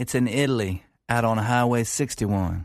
It's in Italy, out on Highway 61.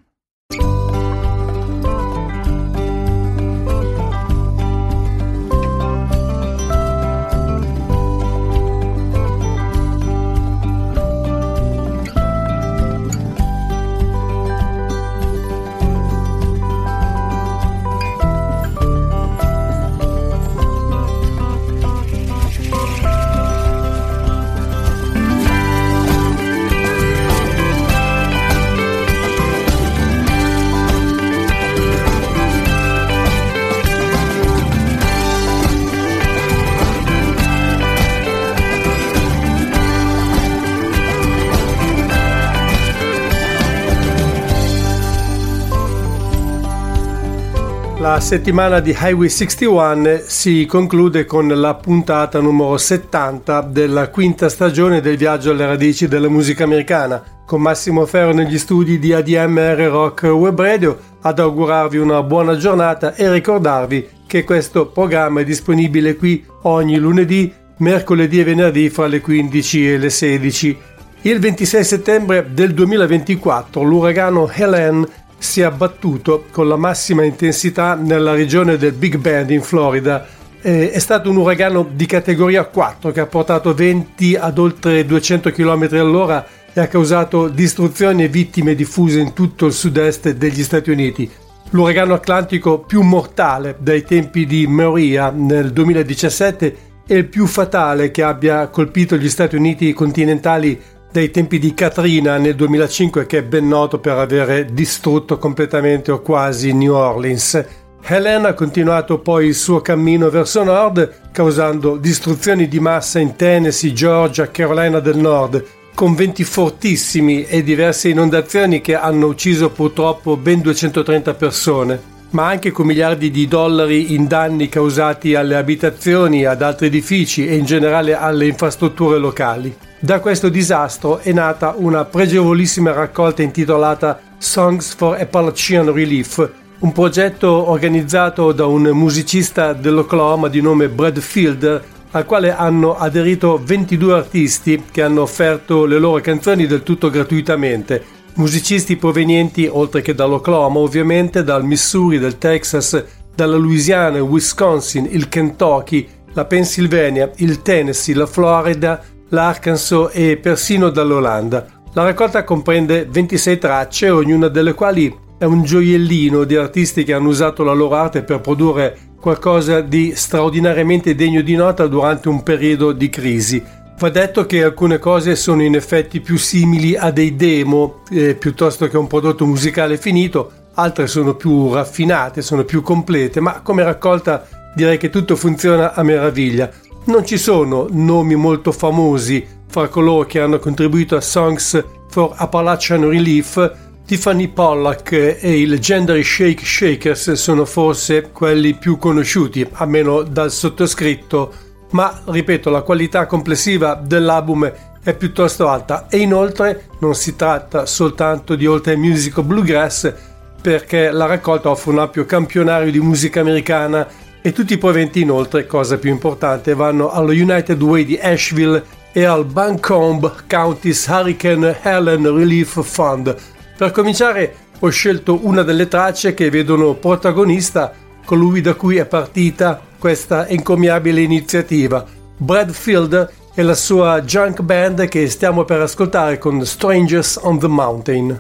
La settimana di Highway 61 si conclude con la puntata numero 70 della quinta stagione del viaggio alle radici della musica americana, con Massimo Ferro negli studi di ADMR Rock Web Radio ad augurarvi una buona giornata e ricordarvi che questo programma è disponibile qui ogni lunedì, mercoledì e venerdì fra le 15 e le 16. Il 26 settembre del 2024 l'uragano Helene si è abbattuto con la massima intensità nella regione del Big Bend in Florida. È stato un uragano di categoria 4 che ha portato venti ad oltre 200 km all'ora e ha causato distruzioni e vittime diffuse in tutto il sud-est degli Stati Uniti. L'uragano atlantico più mortale dai tempi di Maria nel 2017 e il più fatale che abbia colpito gli Stati Uniti continentali dai tempi di Katrina nel 2005, che è ben noto per aver distrutto completamente o quasi New Orleans. Helene ha continuato poi il suo cammino verso nord, causando distruzioni di massa in Tennessee, Georgia, Carolina del Nord, con venti fortissimi e diverse inondazioni che hanno ucciso purtroppo ben 230 persone, ma anche con miliardi di dollari in danni causati alle abitazioni, ad altri edifici e in generale alle infrastrutture locali. Da questo disastro è nata una pregevolissima raccolta intitolata Songs for Appalachian Relief, un progetto organizzato da un musicista dell'Oklahoma di nome Brad Fielder, al quale hanno aderito 22 artisti che hanno offerto le loro canzoni del tutto gratuitamente. Musicisti provenienti, oltre che dall'Oklahoma, ovviamente dal Missouri, del Texas, dalla Louisiana, il Wisconsin, il Kentucky, la Pennsylvania, il Tennessee, la Florida, l'Arkansas e persino dall'Olanda. La raccolta comprende 26 tracce, ognuna delle quali è un gioiellino di artisti che hanno usato la loro arte per produrre qualcosa di straordinariamente degno di nota durante un periodo di crisi. Va detto che alcune cose sono in effetti più simili a dei demo piuttosto che un prodotto musicale finito, altre sono più raffinate, sono più complete, ma come raccolta direi che tutto funziona a meraviglia. Non ci sono nomi molto famosi fra coloro che hanno contribuito a Songs for Appalachian Relief. Tiffany Pollack e i Legendary Shake Shakers sono forse quelli più conosciuti, almeno dal sottoscritto, ma ripeto, la qualità complessiva dell'album è piuttosto alta e inoltre non si tratta soltanto di oltre music o bluegrass, perché la raccolta offre un ampio campionario di musica americana e tutti i proventi inoltre, cosa più importante, vanno allo United Way di Asheville e al Buncombe County's Hurricane Helene Relief Fund. Per cominciare ho scelto una delle tracce che vedono protagonista colui da cui è partita questa encomiabile iniziativa, Brad Fielder e la sua junk band che stiamo per ascoltare con Strangers on the Mountain.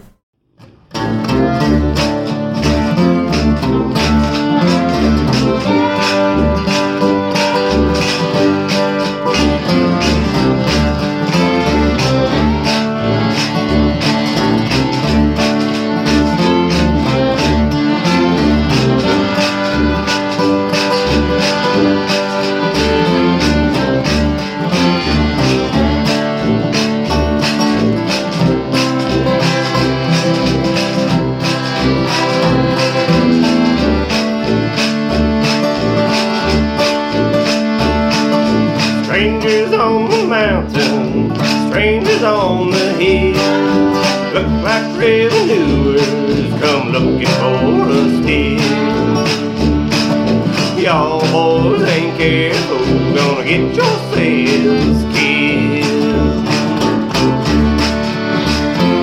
Strangers on the mountain, strangers on the hill, look like revenuers come looking for us here. Y'all boys ain't careful, gonna get yourselves killed.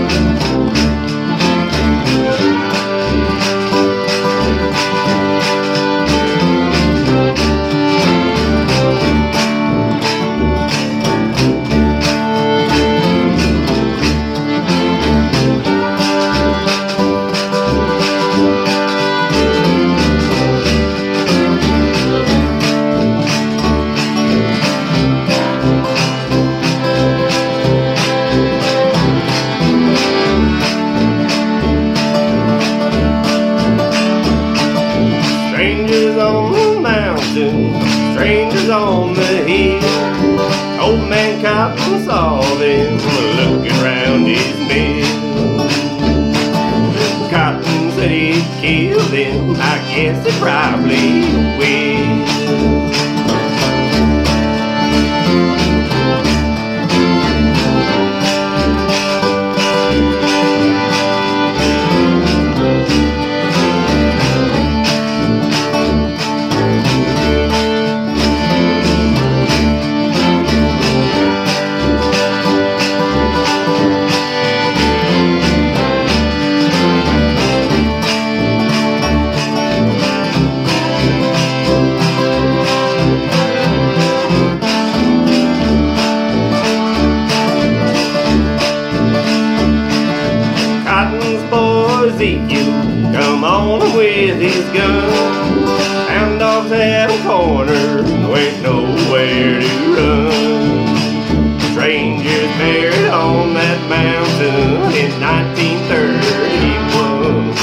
saw them looking round his mill. Cotton said he'd kill them, I guess he probably will. Come on with his gun. Hound dogs had him cornered, ain't nowhere to run. Strangers buried on that mountain in 1931.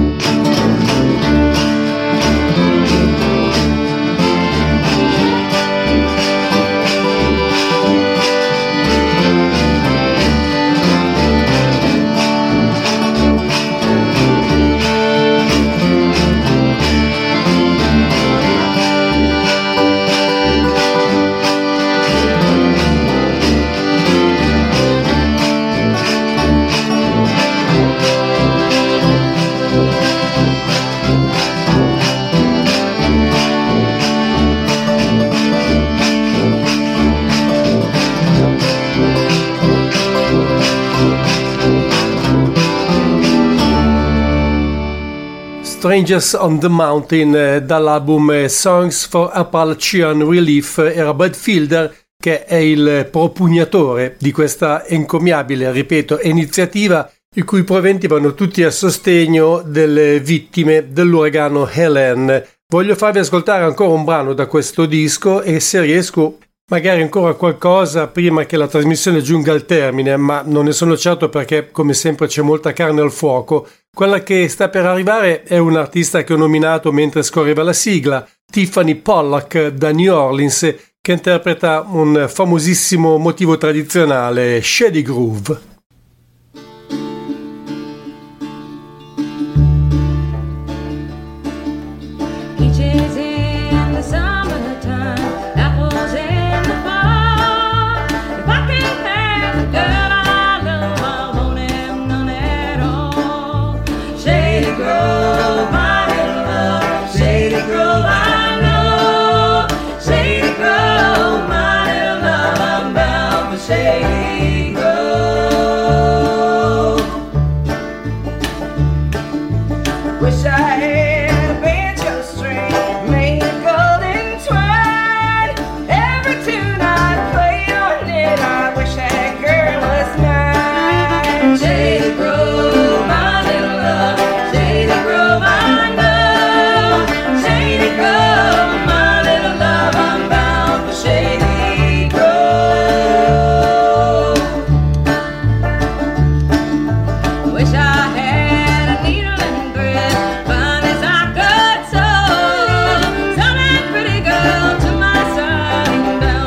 Strangers on the Mountain dall'album Songs for Appalachian Relief era Bud Fielder, che è il propugnatore di questa encomiabile, ripeto, iniziativa i cui proventi vanno tutti a sostegno delle vittime dell'uragano Helen. Voglio farvi ascoltare ancora un brano da questo disco e se riesco magari ancora qualcosa prima che la trasmissione giunga al termine, ma non ne sono certo perché come sempre c'è molta carne al fuoco. Quella che sta per arrivare è un artista che ho nominato mentre scorreva la sigla, Tiffany Pollack da New Orleans, che interpreta un famosissimo motivo tradizionale, Shady Groove.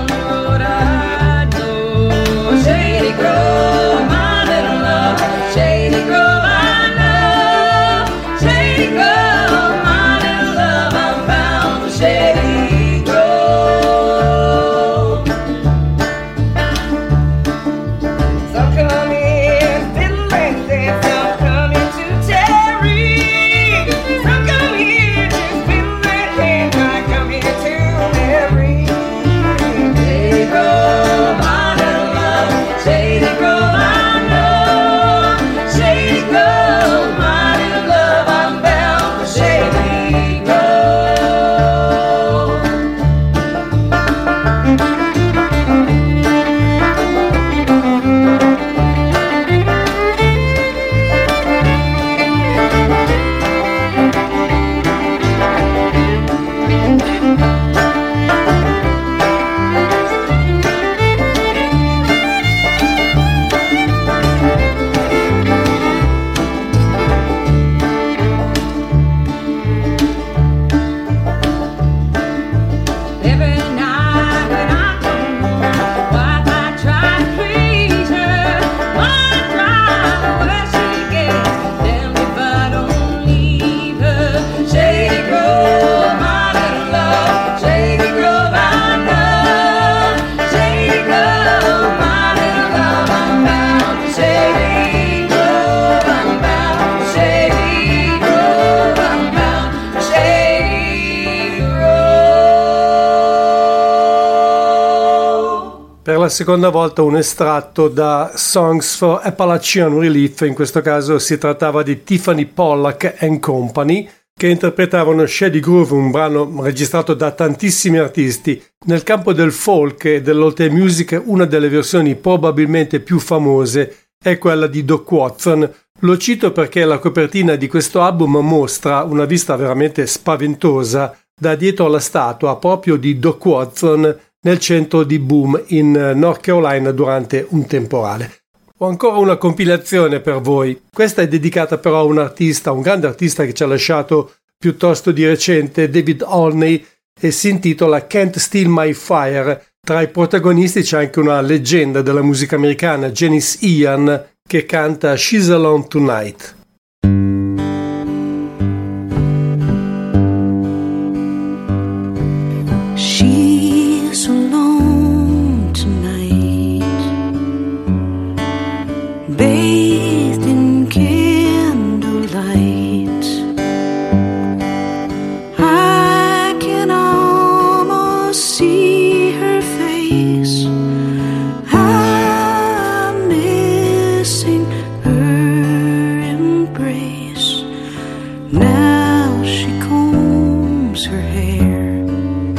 Shady la seconda volta un estratto da Songs for Appalachian Relief, in questo caso si trattava di Tiffany Pollack and Company, che interpretavano Shady Groove, un brano registrato da tantissimi artisti. Nel campo del folk e dell'old music una delle versioni probabilmente più famose è quella di Doc Watson. Lo cito perché la copertina di questo album mostra una vista veramente spaventosa da dietro alla statua proprio di Doc Watson nel centro di Boom in North Carolina durante un temporale. Ho ancora una compilazione per voi. Questa è dedicata però a un artista, un grande artista che ci ha lasciato piuttosto di recente, David Olney, e si intitola Can't Steal My Fire. Tra i protagonisti c'è anche una leggenda della musica americana, Janis Ian, che canta She's Alone Tonight. Bathed in candlelight, I can almost see her face. I'm missing her embrace. Now she combs her hair,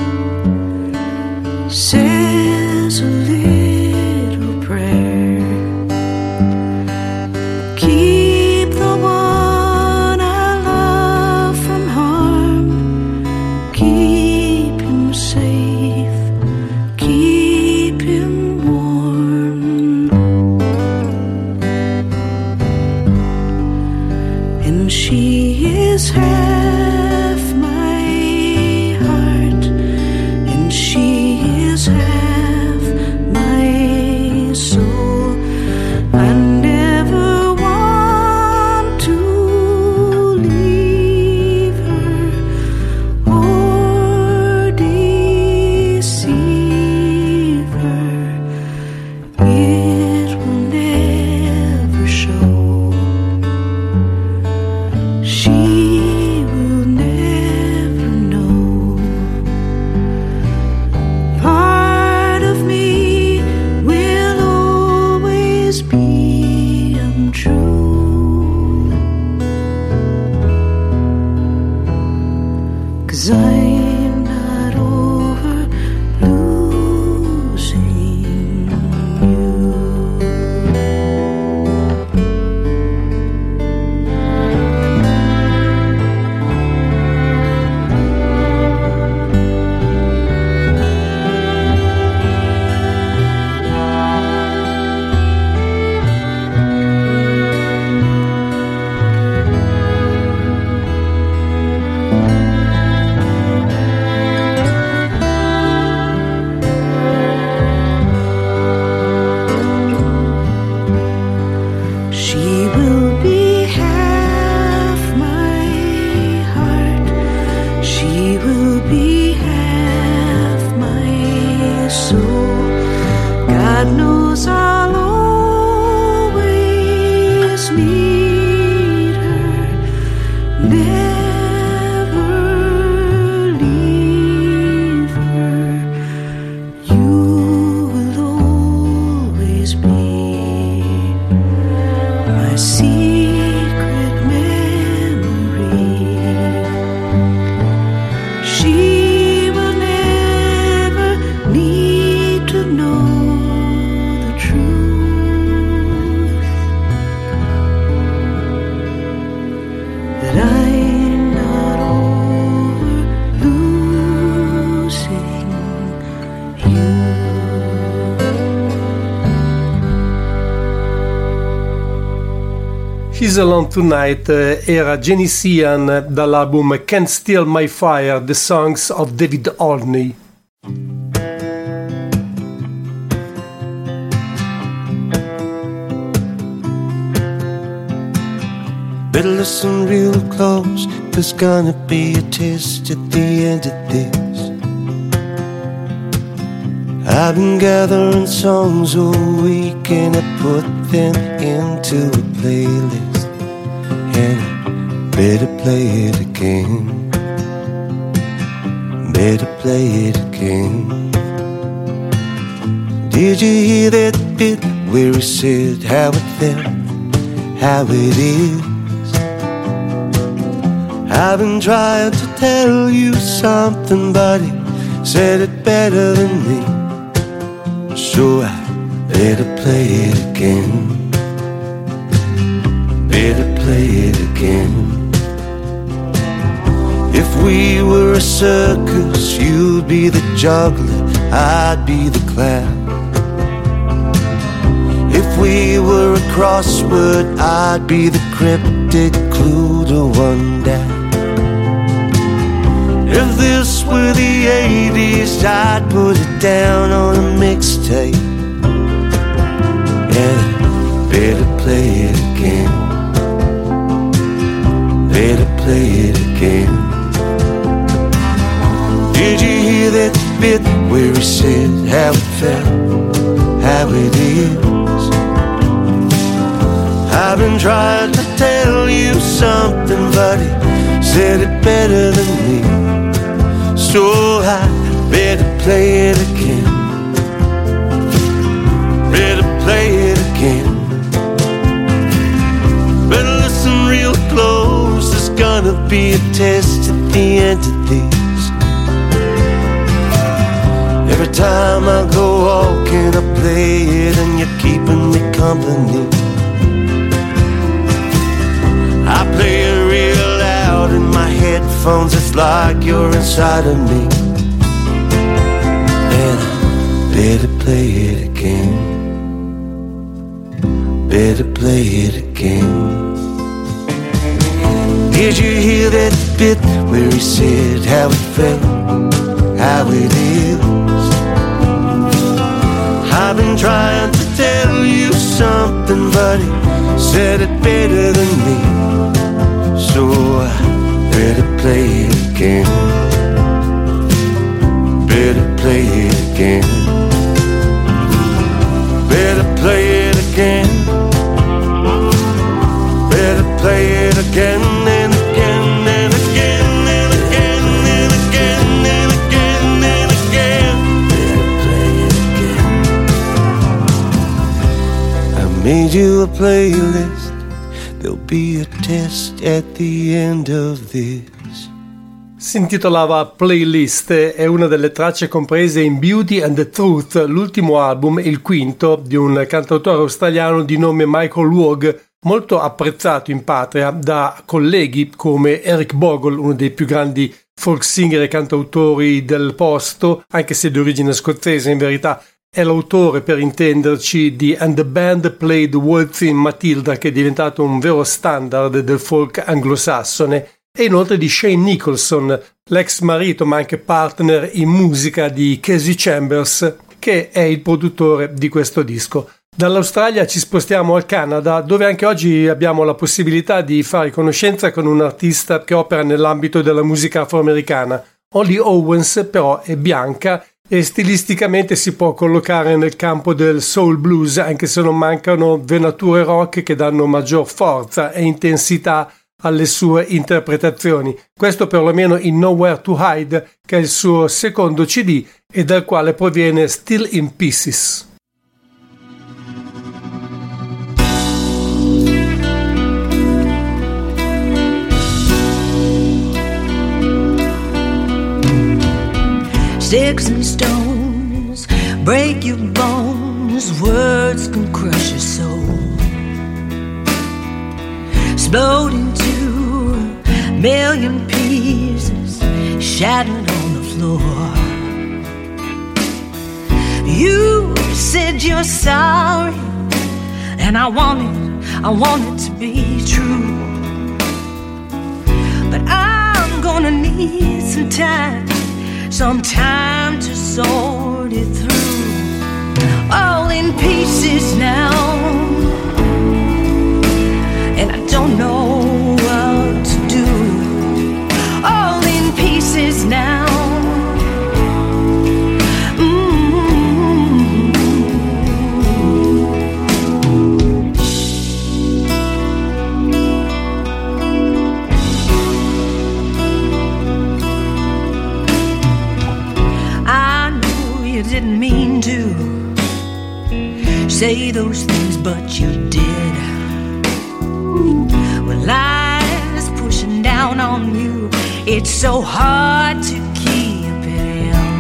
says a little prayer. Keep the one I love from harm. Keep him safe. Keep him warm. And she is half my heart, and she is half my soul. I never want to leave her or deceive her. It will never show. She will never know. Part of me will always be untrue, 'cause I'm not over losing you. She will be half my heart. She will be half my soul. God knows I'll always need her. Never leave her. You will always be my secret memory. She will never need to know the truth, that I'm not over losing you. She's Alone Tonight era Janis Ian dall'album Can't Steal My Fire, The Songs of David Olney. Better listen real close, there's gonna be a twist at the end of this. I've been gathering songs all week and I put them into a playlist, and I better play it again, better play it again. Did you hear that bit where he said how it felt, how it is? I've been trying to tell you something, but he said it better than me. So I better play it again. Better play it again. If we were a circus, you'd be the juggler, I'd be the clown. If we were a crossword, I'd be the cryptic clue to one down. If this were the 80s, I'd put it down on a mixtape. And I better play it again. Better play it again. Did you hear that bit where he said how it felt, how it is? I've been trying to tell you something, but he said it better than me. So I better play it again. Better play it again. Better listen real close, there's gonna be a test at the end of these. Every time I go walking, I play it and you're keeping me company. I play it real loud in my headphones, it's like you're inside of me. And I better play it again. Better play it again. Did you hear that bit where he said how it felt, how it is? I've been trying to tell you something, but he said it better than me. So I better play it again. Better play it again. Better play it again. Better play it again and again and again and again and again and again and again. Better play it again. I made you a playlist. There'll be a test at the end of this. Si intitolava Playlist, è una delle tracce comprese in Beauty and the Truth, l'ultimo album, il quinto, di un cantautore australiano di nome Michael Waugh, molto apprezzato in patria da colleghi come Eric Bogle, uno dei più grandi folk singer e cantautori del posto, anche se di origine scozzese in verità. È l'autore, per intenderci, di And the Band Played Waltz in Matilda, che è diventato un vero standard del folk anglosassone, e inoltre di Shane Nicholson, l'ex marito ma anche partner in musica di Casey Chambers, che è il produttore di questo disco. Dall'Australia ci spostiamo al Canada, dove anche oggi abbiamo la possibilità di fare conoscenza con un artista che opera nell'ambito della musica afroamericana. Holly Owens però è bianca e stilisticamente si può collocare nel campo del soul blues, anche se non mancano venature rock che danno maggior forza e intensità alle sue interpretazioni. Questo perlomeno in Nowhere to Hide, che è il suo secondo CD e dal quale proviene Still in Pieces. Sticks and stones break your bones, words can crush your soul. Explode into a million pieces, shattered on the floor. You said you're sorry, and I want it to be true. But I'm gonna need some time to sort it through. All in pieces now, and I don't know what to do. All in pieces now. Didn't mean to, say those things, but you did. When life's pushing down on you, it's so hard to keep it in.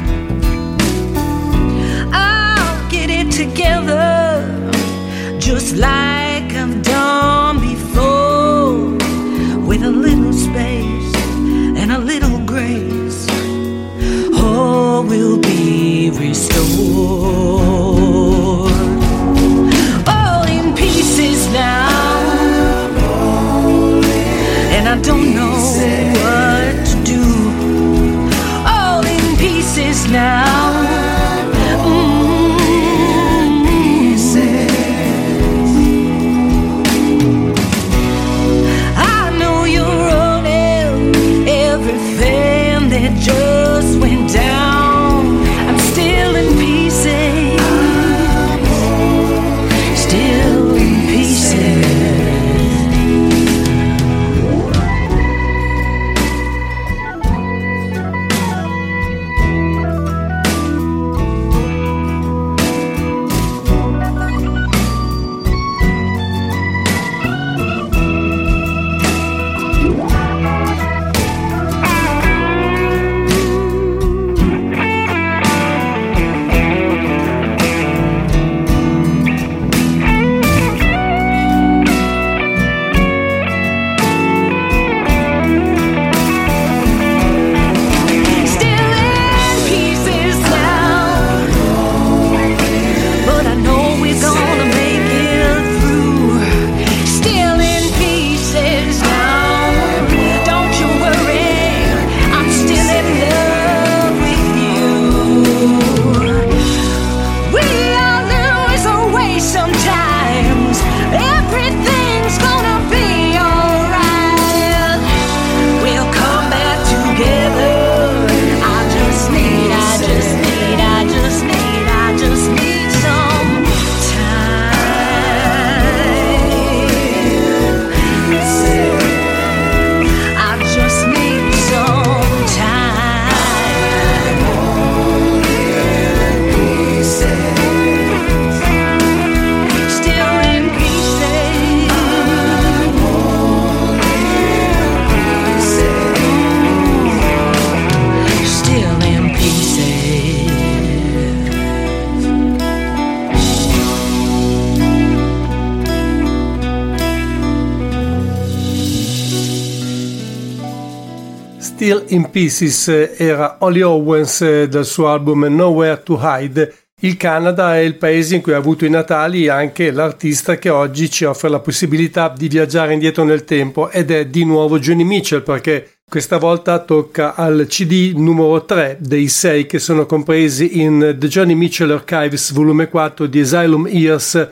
I'll get it together, just like I've done before, with a little space and a little grace. All will be restored. All in pieces now, and I don't know what to do. All in pieces now. I know you're running everything that just went down. I'm still in pieces, still in pieces. Still in Pieces era Ollie Owens dal suo album Nowhere to Hide. Il Canada è il paese in cui ha avuto i natali anche l'artista che oggi ci offre la possibilità di viaggiare indietro nel tempo, ed è di nuovo Joni Mitchell, perché questa volta tocca al CD numero 3 dei 6 che sono compresi in The Joni Mitchell Archives volume 4 di Asylum Years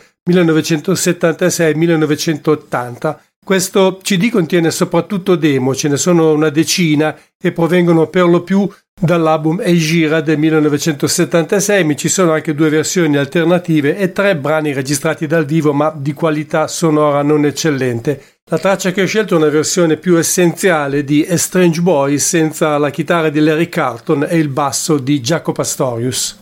1976-1980. Questo CD contiene soprattutto demo, ce ne sono una decina e provengono per lo più dall'album Eijira del 1976, ma ci sono anche 2 versioni alternative e 3 brani registrati dal vivo ma di qualità sonora non eccellente. La traccia che ho scelto è una versione più essenziale di A Strange Boy senza la chitarra di Larry Carlton e il basso di Jaco Pastorius.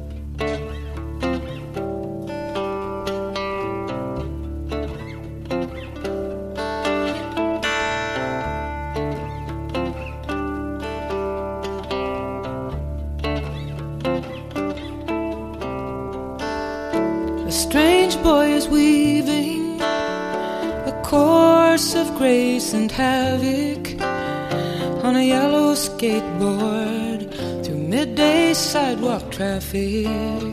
A strange boy is weaving a course of grace and havoc on a yellow skateboard through midday sidewalk traffic.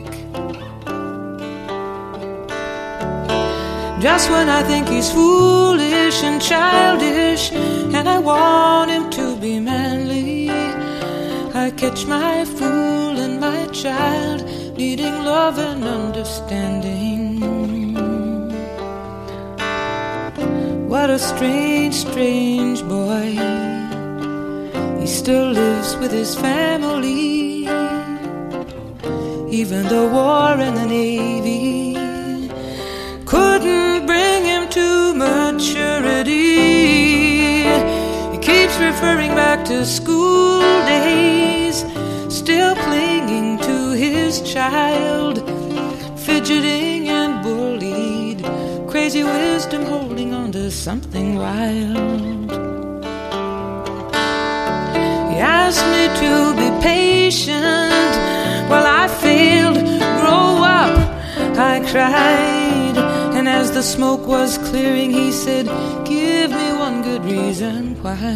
Just when I think he's foolish and childish and I want him to be manly, I catch my fool and my child needing love and understanding. What a strange, strange boy. He still lives with his family, even the war and the Navy couldn't bring him to maturity. He keeps referring back to school days, still clinging to his child, fidgeting and bullied, crazy wisdom holding on to something wild. He asked me to be patient. Well, I failed. Grow up, I cried. And as the smoke was clearing, he said, give me one good reason why.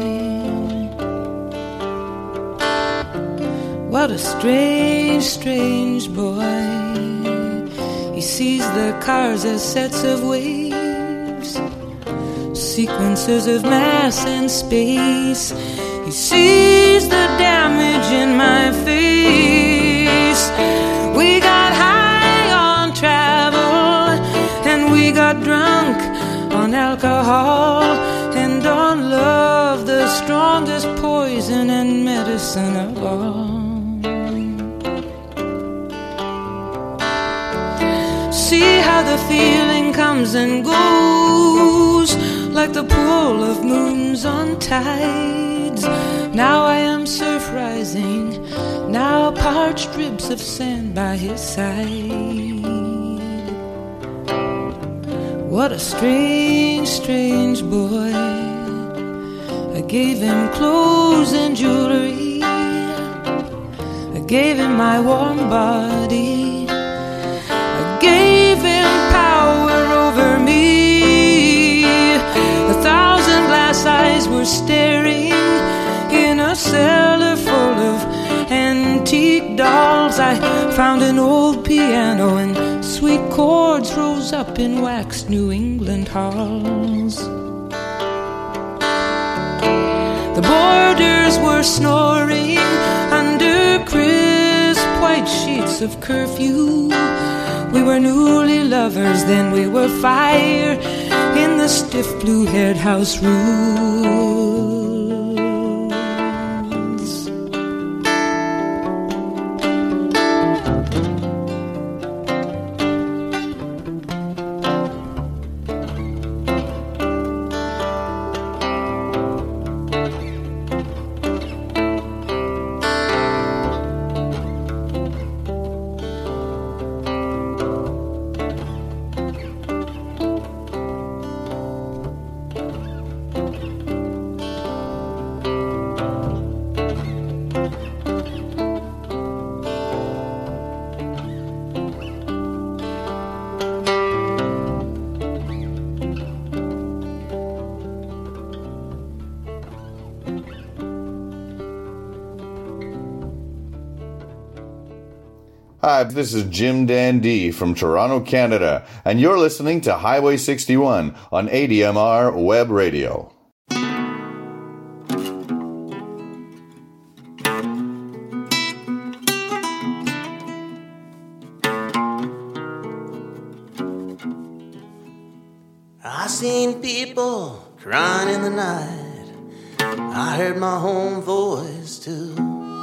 What a strange, strange boy. He sees the cars as sets of waves, sequences of mass and space. He sees the damage in my face. We got high on travel, and we got drunk on alcohol and on love, the strongest poison and medicine of all. See how the feeling comes and goes, like the pull of moons on tides. Now I am surf rising, now parched ribs of sand by his side. What a strange, strange boy. I gave him clothes and jewelry, I gave him my warm body, I gave him power over me. 1,000 glass eyes were staring in a cellar full of antique dolls. I found an old piano and sweet chords rose up in waxed New England halls. The boarders were snoring under crisp white sheets of curfew. We were newly lovers, then we were fire in the stiff blue-haired house rules. Hi, this is Jim Dandee from Toronto, Canada, and you're listening to Highway 61 on ADMR Web Radio. I seen people crying in the night. I heard my own voice too.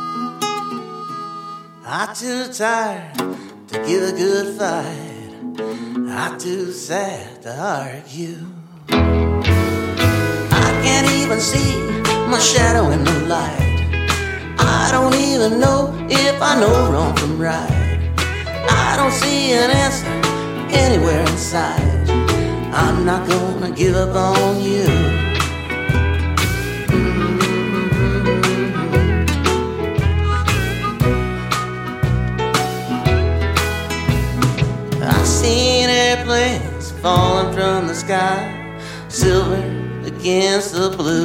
I'm too tired to give a good fight. I'm too sad to argue. I can't even see my shadow in the light. I don't even know if I know wrong from right. I don't see an answer anywhere inside. I'm not gonna give up on you. I've seen airplanes falling from the sky, silver against the blue.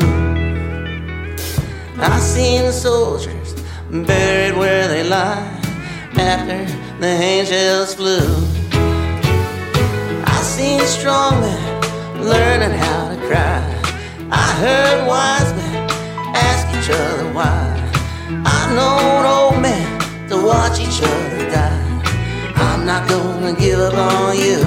I've seen soldiers buried where they lie after the angels flew. I've seen strong men learning how to cry. I heard wise men ask each other why. I've known old men to watch each other die. I'm not gonna give up on you.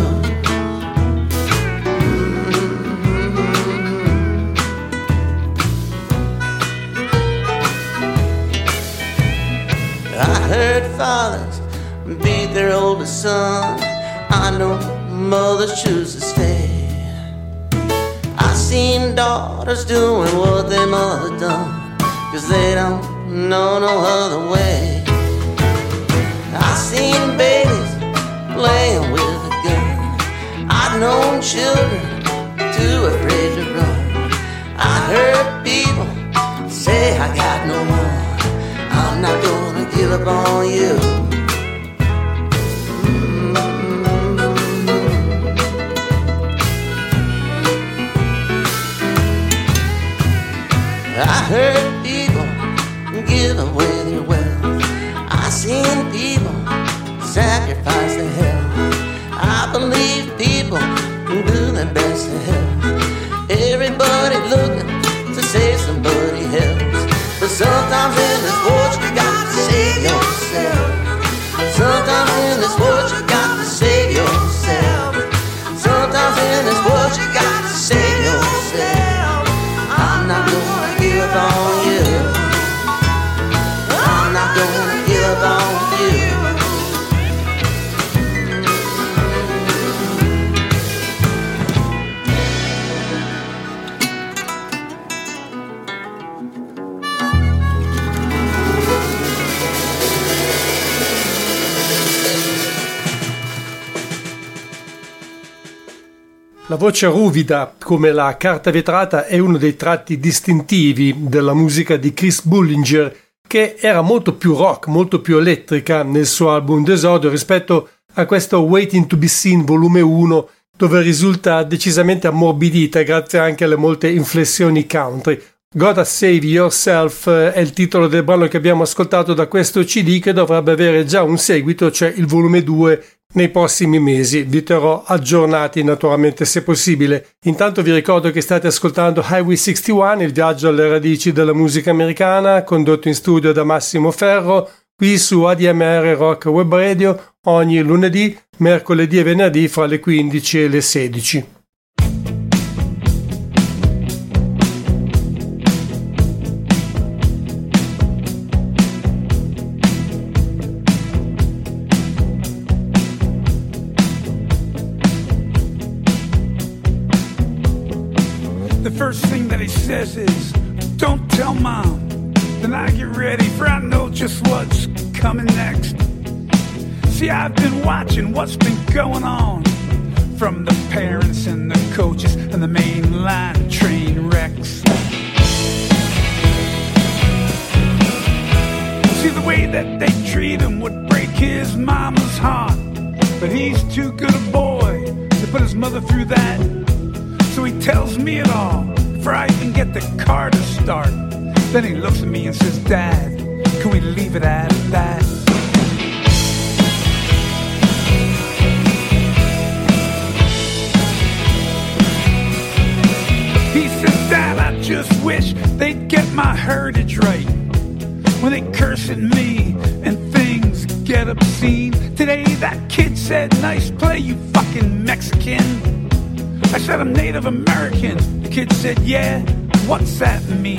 I heard fathers beat their oldest son. I know mothers choose to stay. I seen daughters doing what their mother done, 'cause they don't know no other way. I seen babies play own children, too afraid to run. I heard people say I got no more. I'm not gonna give up on you. I heard people give away their wealth. I seen people sacrifice their health. I believe people do their best to help. Everybody looking to save somebody else. But sometimes in this world you got to save yourself. Sometimes in this world you got to save yourself. Sometimes in this world you got to save yourself. I'm not gonna give up on you. I'm not gonna give up on you. La voce ruvida, come la carta vetrata, è uno dei tratti distintivi della musica di Chris Bullinger, che era molto più rock, molto più elettrica nel suo album d'esordio rispetto a questo Waiting to be Seen volume 1, dove risulta decisamente ammorbidita grazie anche alle molte inflessioni country. Gotta Save Yourself è il titolo del brano che abbiamo ascoltato da questo CD, che dovrebbe avere già un seguito, cioè il volume 2, nei prossimi mesi. Vi terrò aggiornati naturalmente se possibile. Intanto vi ricordo che state ascoltando Highway 61, il viaggio alle radici della musica americana, condotto in studio da Massimo Ferro, qui su ADMR Rock Web Radio, ogni lunedì, mercoledì e venerdì fra le 15 e le 16. The first thing that he says is, don't tell mom. Then I get ready, for I know just what's coming next. See, I've been watching what's been going on, from the parents and the coaches and the mainline train wrecks. See, the way that they treat him would break his mama's heart, but he's too good a boy to put his mother through that. So he tells me it all before I even get the car to start. Then he looks at me and says, Dad, can we leave it at that? He says, Dad, I just wish they'd get my heritage right. When they curse at me and things get obscene. Today that kid said, nice play, you fucking Mexican. I said, I'm Native American. The kid said, yeah, what's that mean?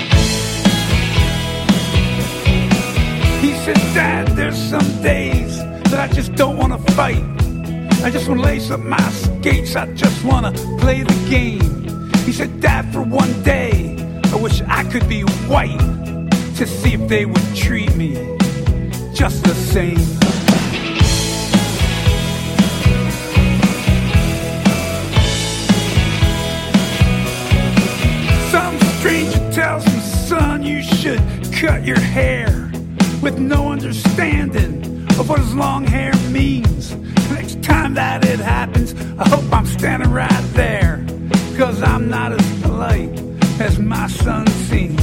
He said, Dad, there's some days that I just don't want to fight. I just want to lace up my skates. I just want to play the game. He said, Dad, for one day, I wish I could be white to see if they would treat me just the same. Stranger tells me, son, you should cut your hair, with no understanding of what his long hair means. The next time that it happens, I hope I'm standing right there, 'cause I'm not as polite as my son seems.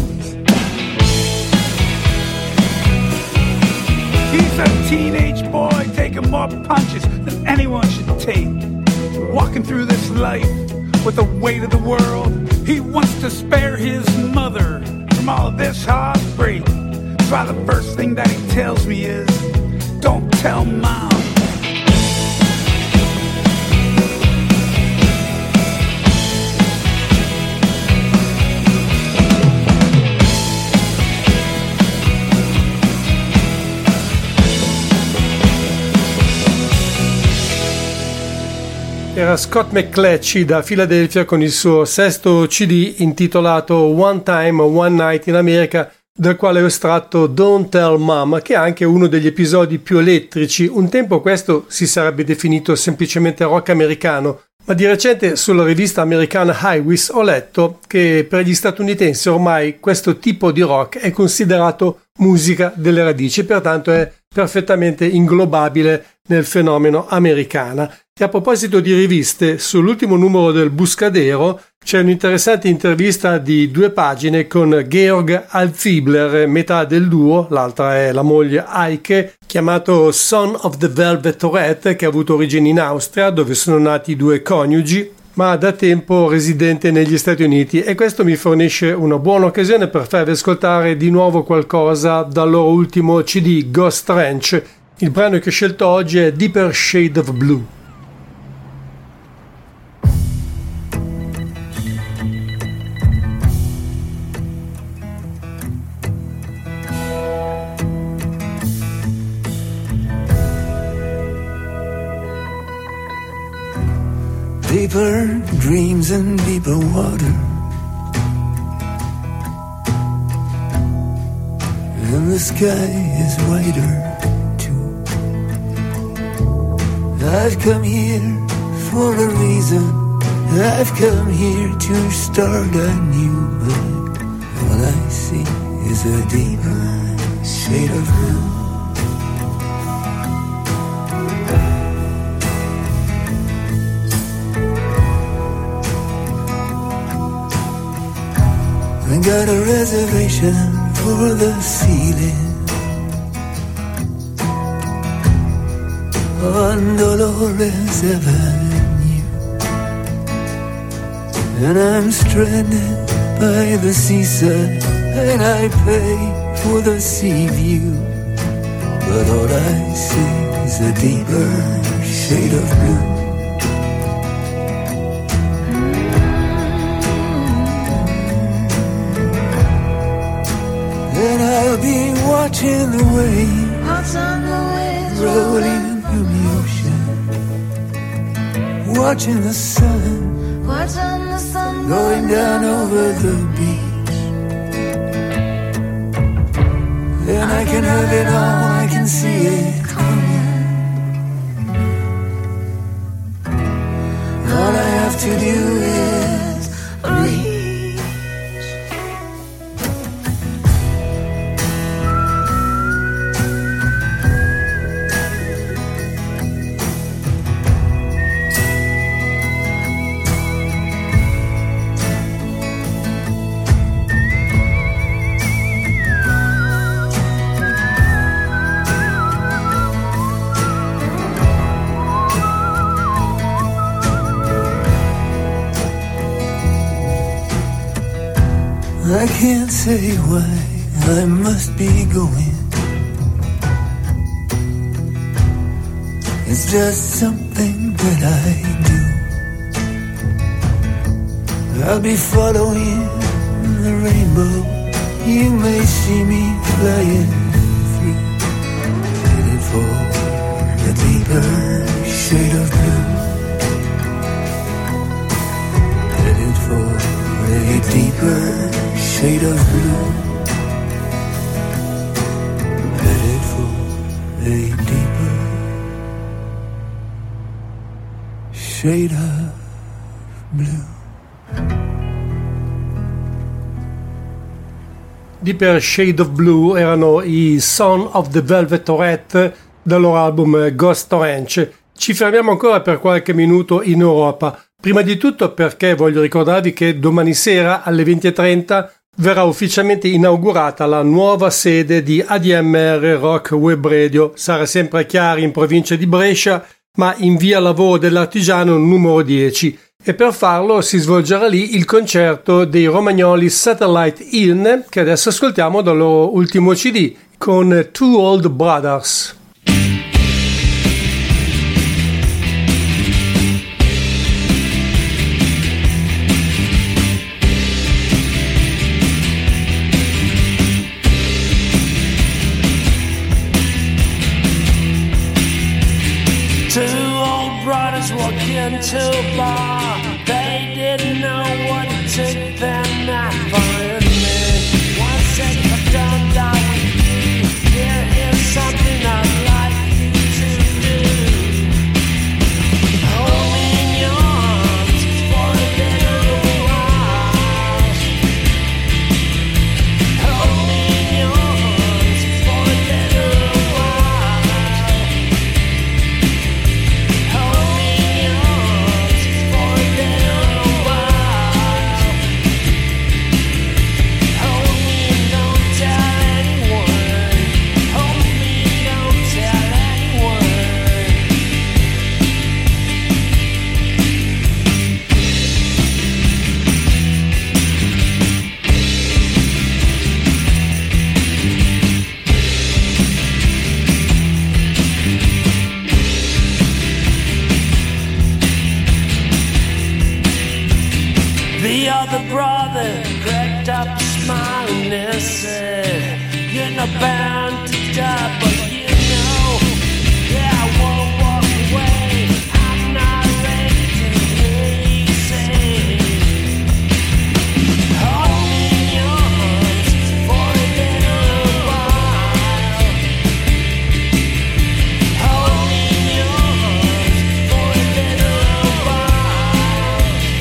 He's a teenage boy taking more punches than anyone should take, walking through this life with the weight of the world. He wants to spare his mother from all of this heartbreak. That's why the first thing that he tells me is, don't tell mom. Era Scott McClatchy da Philadelphia con il suo sesto CD intitolato One Time, One Night in America, dal quale ho estratto Don't Tell Mom, che è anche uno degli episodi più elettrici. Un tempo questo si sarebbe definito semplicemente rock americano, ma di recente sulla rivista americana Highways ho letto che per gli statunitensi ormai questo tipo di rock è considerato musica delle radici, pertanto è perfettamente inglobabile nel fenomeno americana. E a proposito di riviste, sull'ultimo numero del Buscadero c'è un'interessante intervista di 2 pagine con Georg Alzibler, metà del duo, l'altra è la moglie Heike, chiamato Son of the Velvet Rat, che ha avuto origini in Austria, dove sono nati 2 coniugi, ma da tempo residente negli Stati Uniti, e questo mi fornisce una buona occasione per farvi ascoltare di nuovo qualcosa dal loro ultimo CD, Ghost Ranch. Il brano che ho scelto oggi è Deeper Shade of Blue. Deeper dreams and deeper water, and the sky is whiter too. I've come here for a reason, I've come here to start anew, but all I see is a deeper shade of blue. I got a reservation for the ceiling on Dolores Avenue, and I'm stranded by the seaside, and I pay for the sea view, but all I see is a deeper shade of blue. And I'll be watching the waves rolling through the ocean, watching the sun going down over the beach. And I can have it all, I can see it coming. All I have to do is reach. I can't say why I must be going. It's just something that I do. I'll be following the rainbow. You may see me flying through, headed for the deeper shade of blue. Headed for a deeper shade of blue, headed for a deeper shade of blue. Deeper Shade of Blue erano i Son of the Velvet Rat dal loro album Ghost Ranch. Ci fermiamo ancora per qualche minuto in Europa. Prima di tutto perché voglio ricordarvi che domani sera alle 20:30 verrà ufficialmente inaugurata la nuova sede di ADMR Rock Web Radio. Sarà sempre a Chiari, in provincia di Brescia, ma in via Lavoro dell'Artigiano numero 10. E per farlo si svolgerà lì il concerto dei Romagnoli Satellite Inn, che adesso ascoltiamo dal loro ultimo CD, con Two Old Brothers. Walked into a bar, they didn't know what to take them not finding me. One said, but don't die with you. There is something I'd like you to do. Hold me in your arms. The other brother cracked up a smile and said, "You're not bound to die, but you know, yeah, I won't walk away. I'm not ready to hear you say, hold me in your arms for a little while. Hold me in your arms for a little while.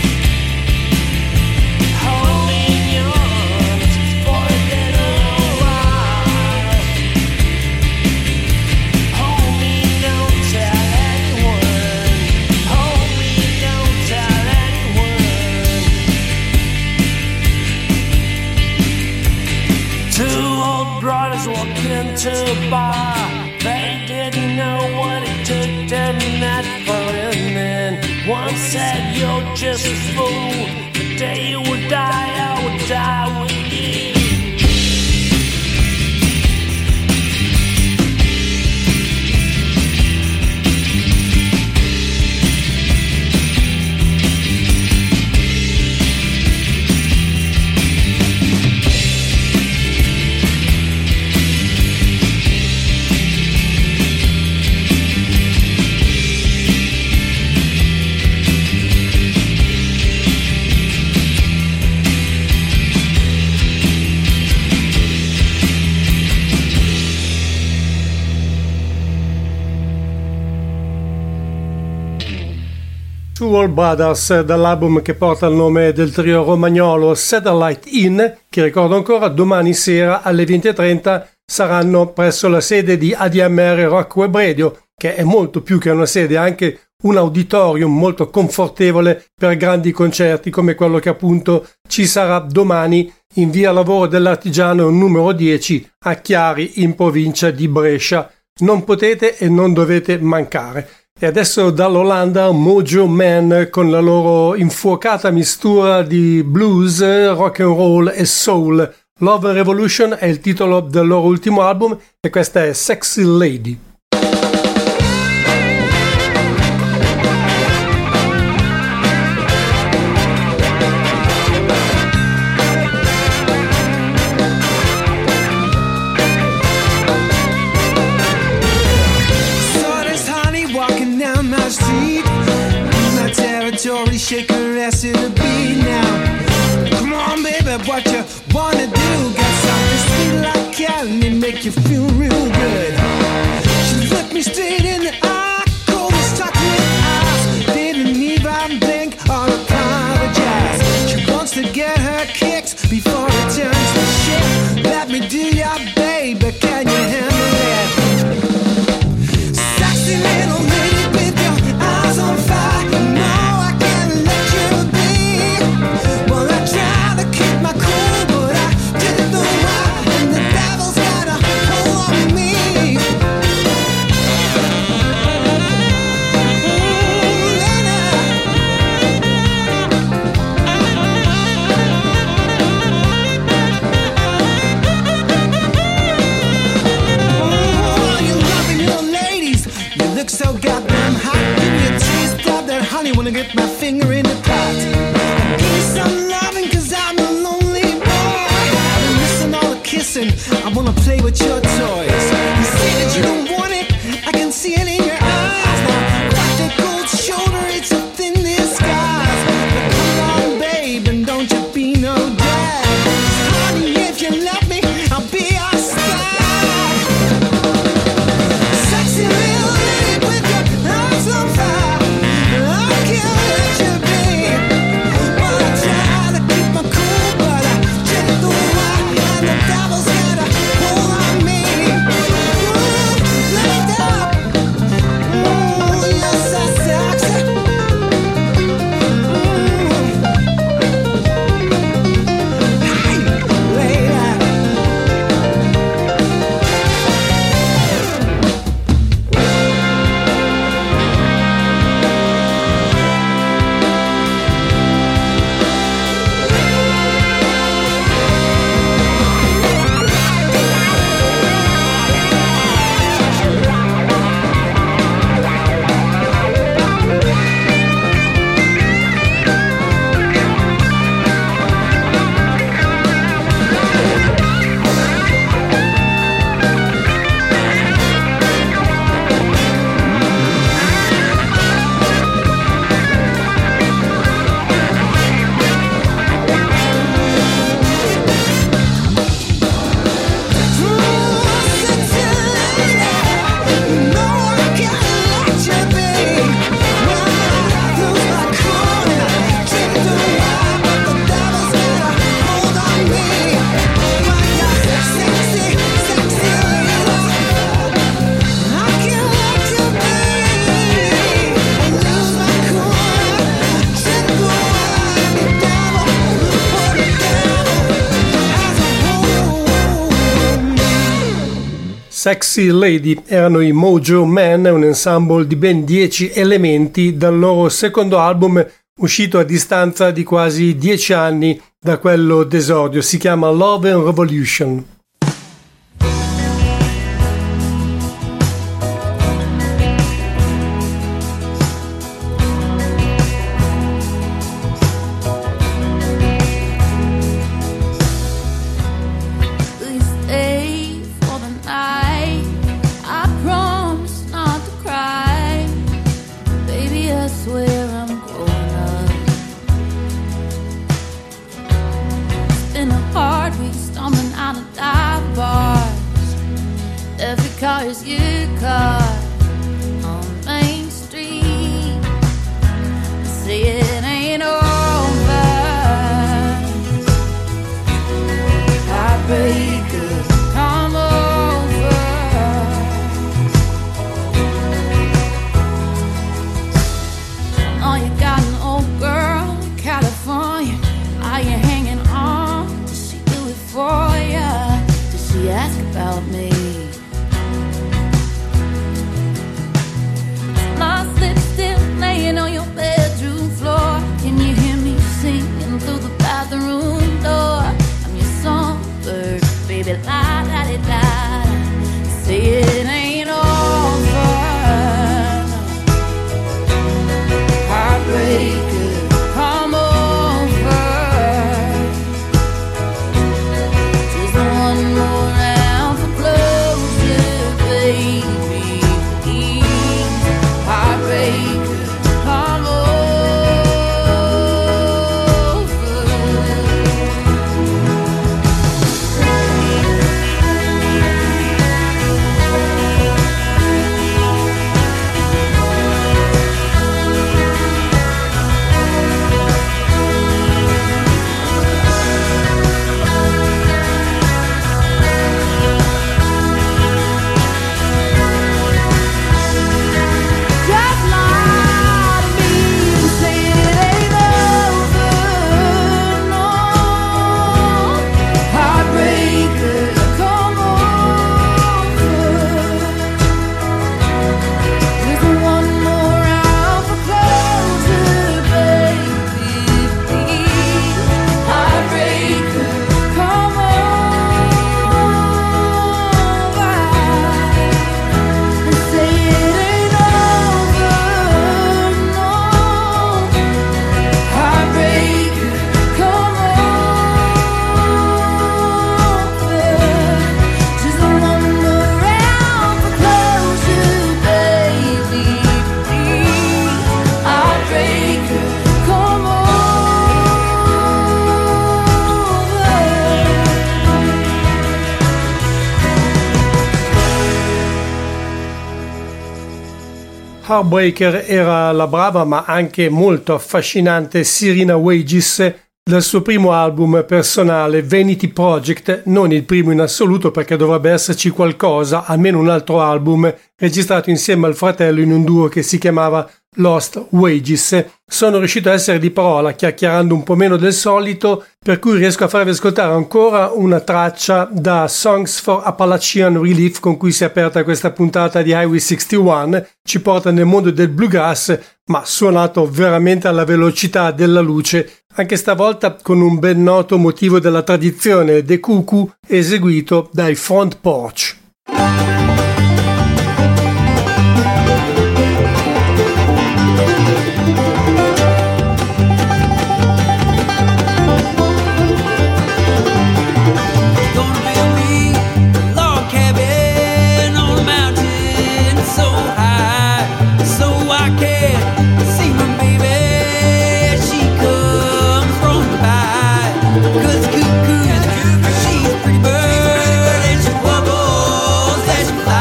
Hold me in your arms for a little while. Hold me, don't tell anyone. Hold me, don't tell anyone." Two old brothers walked into a bar. They didn't know what it took to met for him. And one said, "You're just a fool. The day you would die, I would die with you." Two Old Brothers, dall'album che porta il nome del trio romagnolo Satellite Inn, che ricordo ancora domani sera alle 20:30 saranno presso la sede di ADMR Rock Web Radio, che è molto più che una sede, anche un auditorium molto confortevole per grandi concerti come quello che appunto ci sarà domani in via Lavoro dell'Artigiano numero 10 a Chiari in provincia di Brescia. Non potete e non dovete mancare. E adesso dall'Olanda Mojo Man con la loro infuocata mistura di blues, rock and roll e soul. Love Revolution è il titolo del loro ultimo album e questa è Sexy Lady. Shake her ass to the beat now. Come on, baby, what you wanna do? Got something sweet like candy, make you feel real good. She looked me straight in the eye, cold as chocolate eyes. Didn't even blink or apologize. She wants to get her kicks before it turns to shit. Let me do ya, baby, can you handle it? Sexy little lady with your eyes on fire. So goddamn hot, give me a taste of that honey. Wanna get my finger in the pot. Give me some loving, cause I'm a lonely boy. I've been missing all the kissing, I wanna play with your toys. You say that you don't want it, I can see it in your eyes. Now, got that cold shoulder, it's a thin disguise. But come on, babe, and don't you be no dad. Honey, if you love me, I'll be your star. Sexy little me. Sexy Lady erano i Mojo Men, un ensemble di ben 10 elementi dal loro secondo album uscito a distanza di quasi 10 anni da quello d'esordio. Si chiama Love and Revolution. Heartbreaker era la brava ma anche molto affascinante Serena Wages dal suo primo album personale Vanity Project, non il primo in assoluto perché dovrebbe esserci qualcosa, almeno un altro album registrato insieme al fratello in un duo che si chiamava Lost Wages. Sono riuscito a essere di parola chiacchierando un po' meno del solito, per cui riesco a farvi ascoltare ancora una traccia da Songs for Appalachian Relief con cui si è aperta questa puntata di Highway 61. Ci porta nel mondo del bluegrass, ma suonato veramente alla velocità della luce, anche stavolta con un ben noto motivo della tradizione, The Cuckoo, eseguito dai Front Porch. Cause cuckoo, she's pretty bird and she wobbles as she flies.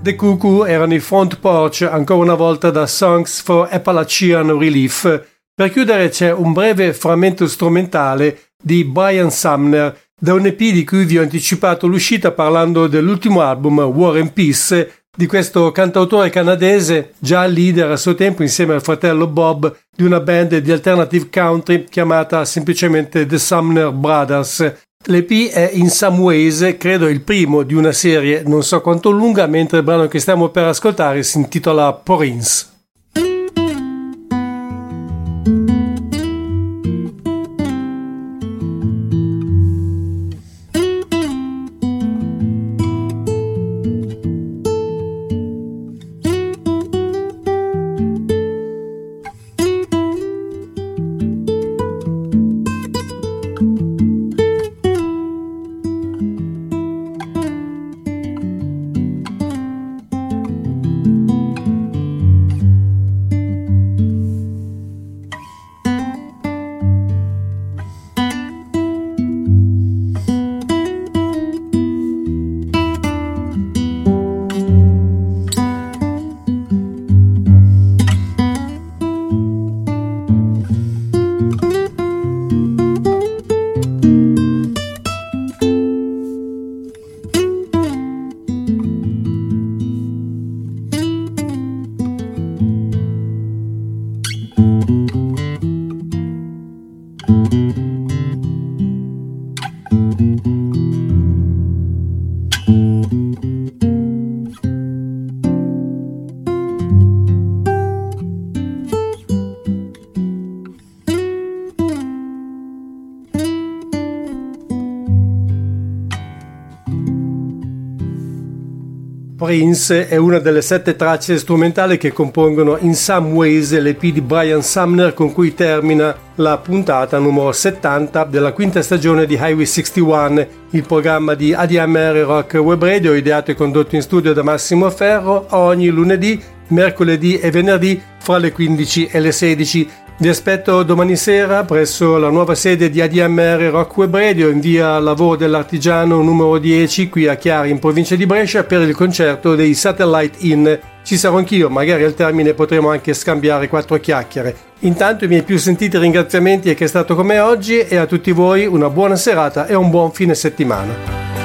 The Cuckoo erano i Front Porch, ancora una volta da Songs for Appalachian Relief. Per chiudere c'è un breve frammento strumentale di Brian Sumner, da un EP di cui vi ho anticipato l'uscita parlando dell'ultimo album War and Peace, di questo cantautore canadese, già leader a suo tempo insieme al fratello Bob di una band di alternative country chiamata semplicemente The Sumner Brothers. L'EP è In Some Ways, credo il primo di una serie non so quanto lunga, mentre il brano che stiamo per ascoltare si intitola Prince. Prince è una delle 7 tracce strumentali che compongono In Some Ways, l'EP di Brian Sumner, con cui termina la puntata numero 70 della quinta stagione di Highway 61, il programma di ADMR Rock Web Radio, ideato e condotto in studio da Massimo Ferro, ogni lunedì, mercoledì e venerdì fra le 15 e le 16. Vi aspetto domani sera presso la nuova sede di ADMR Rock Web Radio in via Lavoro dell'Artigiano numero 10 qui a Chiari in provincia di Brescia per il concerto dei Satellite Inn. Ci sarò anch'io, magari al termine potremo anche scambiare 4 chiacchiere. Intanto i miei più sentiti ringraziamenti a chi è stato con me oggi e a tutti voi una buona serata e un buon fine settimana.